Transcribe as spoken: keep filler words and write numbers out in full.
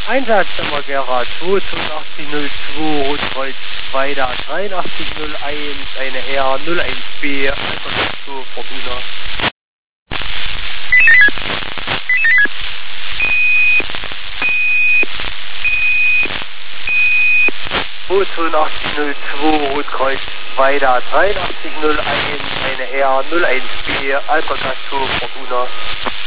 Einsatznummer Gera zwei achtzig null zwei, Rotkreuz zwei dreiundachtzig null eins, eine R null eins B, Alpha zwei Fortuna. zwei achtzig null zwei, Rotkreuz zwei dreiundachtzig null eins, eine R null eins B, Alpha zwei Fortuna.